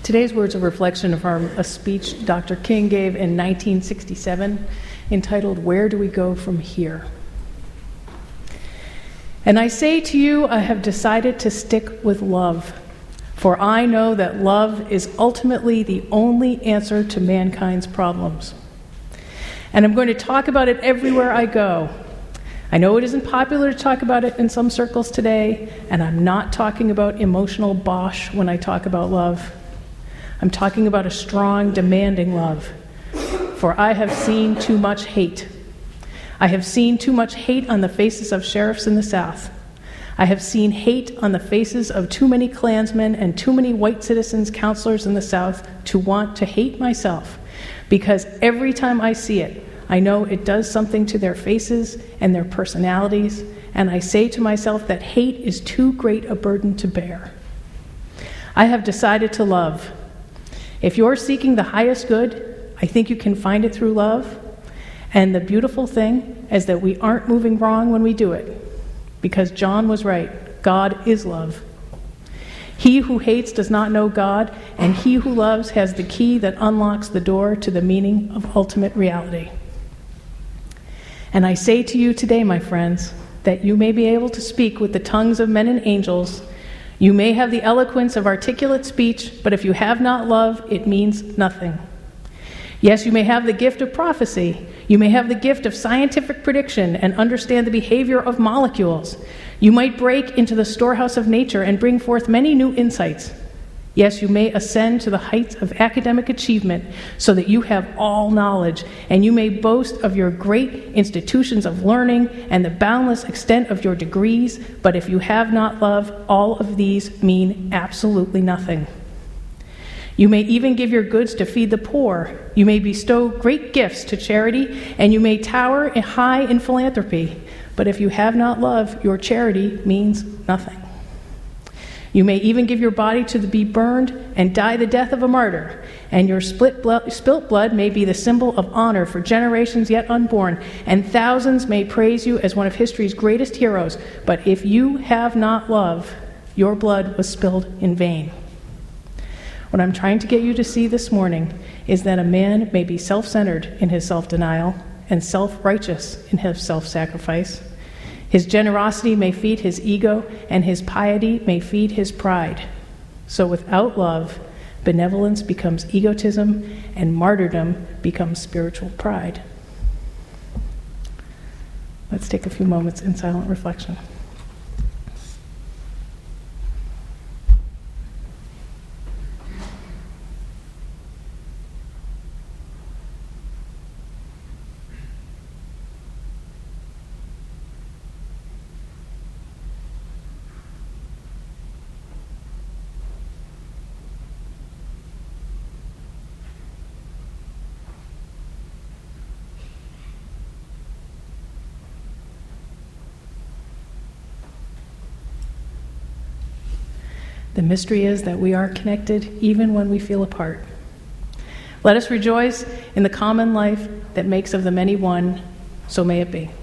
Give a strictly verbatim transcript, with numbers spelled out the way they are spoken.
Today's words are a reflection from a speech Doctor King gave in nineteen sixty-seven entitled, "Where Do We Go From Here?" And I say to you, I have decided to stick with love, for I know that love is ultimately the only answer to mankind's problems. And I'm going to talk about it everywhere I go. I know it isn't popular to talk about it in some circles today, and I'm not talking about emotional bosh when I talk about love. I'm talking about a strong, demanding love, for I have seen too much hate. I have seen too much hate on the faces of sheriffs in the South. I have seen hate on the faces of too many Klansmen and too many white citizens counselors in the South to want to hate myself, because every time I see it, I know it does something to their faces and their personalities, and I say to myself that hate is too great a burden to bear. I have decided to love. If you're seeking the highest good, I think you can find it through love. And the beautiful thing is that we aren't moving wrong when we do it, because John was right. God is love. He who hates does not know God, and he who loves has the key that unlocks the door to the meaning of ultimate reality. And I say to you today, my friends, that you may be able to speak with the tongues of men and angels. You may have the eloquence of articulate speech, but if you have not love, it means nothing. Yes, you may have the gift of prophecy. You may have the gift of scientific prediction and understand the behavior of molecules. You might break into the storehouse of nature and bring forth many new insights. Yes, you may ascend to the heights of academic achievement so that you have all knowledge, and you may boast of your great institutions of learning and the boundless extent of your degrees, but if you have not love, all of these mean absolutely nothing. You may even give your goods to feed the poor. You may bestow great gifts to charity, and you may tower high in philanthropy, but if you have not love, your charity means nothing. You may even give your body to be burned and die the death of a martyr, and your split blood, spilt blood may be the symbol of honor for generations yet unborn, and thousands may praise you as one of history's greatest heroes, but if you have not love, your blood was spilled in vain. What I'm trying to get you to see this morning is that a man may be self-centered in his self-denial and self-righteous in his self-sacrifice. His generosity may feed his ego, and his piety may feed his pride. So without love, benevolence becomes egotism, and martyrdom becomes spiritual pride. Let's take a few moments in silent reflection. The mystery is that we are connected even when we feel apart. Let us rejoice in the common life that makes of the many one, so may it be.